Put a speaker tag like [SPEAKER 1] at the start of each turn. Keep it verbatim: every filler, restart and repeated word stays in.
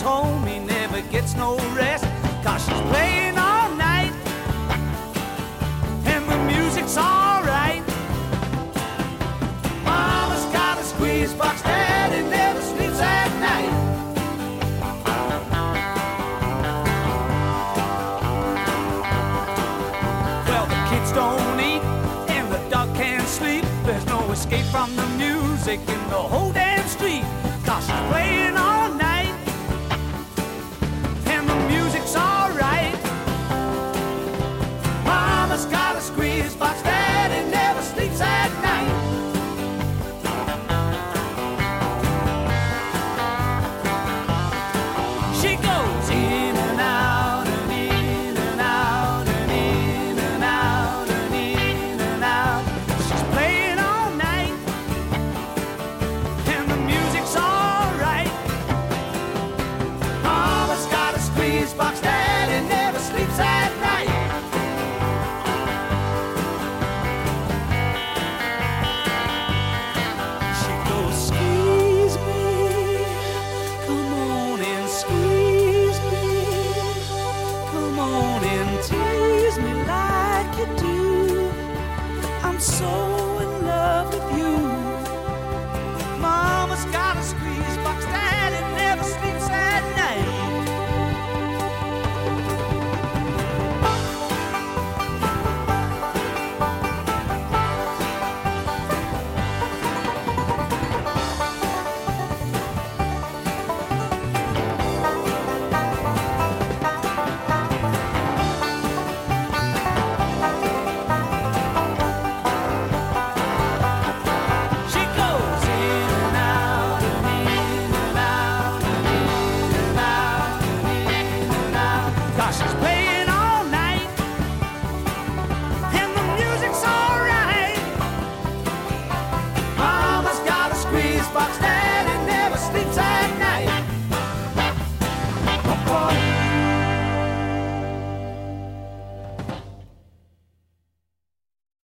[SPEAKER 1] home, he never gets no rest, 'cause she's playing all night, and the music's alright. Mama's got a squeeze box, Daddy never sleeps at night. Well, the kids don't eat, and the dog can't sleep. There's no escape from the music in the whole damn